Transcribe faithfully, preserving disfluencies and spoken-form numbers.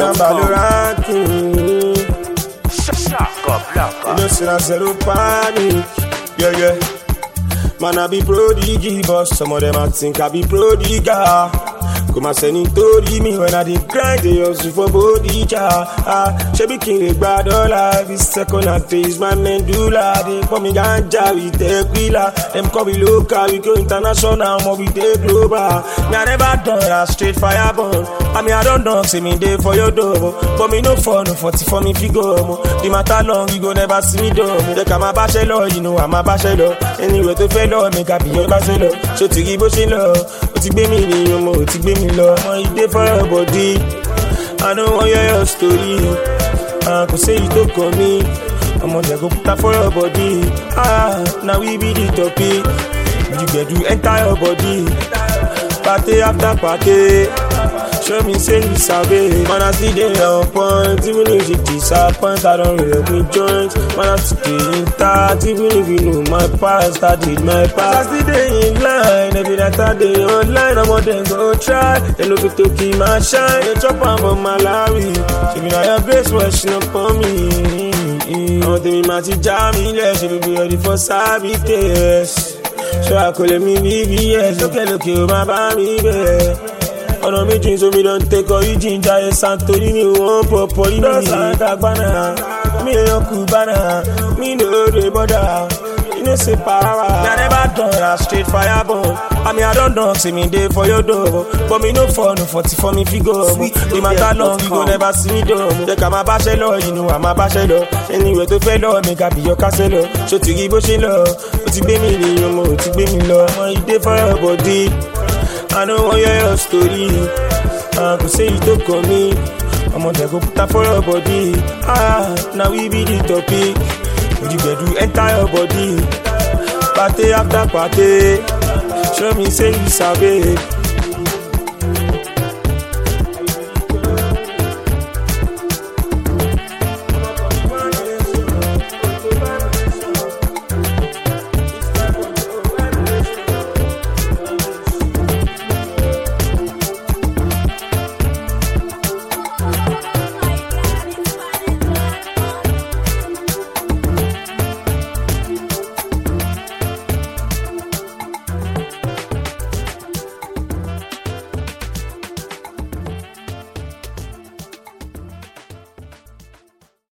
na Valorant. Shaka Blacka. You know, say na zero panic. Yeah, yeah. Man, I be prodigy, but some of them I think I be prodigal. Come and send it to me when I did grind, they hustle for body jar. Ah, she be king of bad all life. This second I face my medulla. They call me ganja, we take wheeler. Them call me local, we go international, but we take global. Me I never done that straight fire burn. I mean I don't know, say me day for your door, but me no fun, no forty for me figure. The matter long, you go never see me do. They come a bachelor, you know I'm a bachelor. Anyway to fellow, make I be your bachelor. So to give us love, to be me, you know, to be me. Love, you dey for your body. I don't want hear your story. I could say you don't call me. I'm on the go put that for your body. Ah, now we be the topic. You get to enter your body. Party after party. Show me say you sabi. Man, I see they on point. Even if you disappoint, I don't really with joints. Man, I see they in touch. Even if you know my past, I did my past. I see they in line. Every night I day online. I'm on them go try. They look to keep my shine. They chop on my Malawi. She be like your grace watching up on me. I'm telling me my teacher me less. She be ready for sabotage. So I call me B B S. Look at look you my baby. On a meeting, so we don't take all you ginger and Santori, me one properly. No Santa Bana, me no Cubana, me no the border. You know, say power. I never done that straight fire burn. I mean, I don't know, say me day for your door. But me no fun, no forty for me figure. The matter long, you go never see me do. They come a bachelor, you know I'm a bachelor. Anyway, to fellow, make I be your castle. So to give us love, but to be me, you know, to be me love. You day for your body. I don't want hear your story. I could say you don't call me. I'm on the go put that for your body. Ah, now we be the topic. You get to enter your body. Party after party. Show me say you sabi.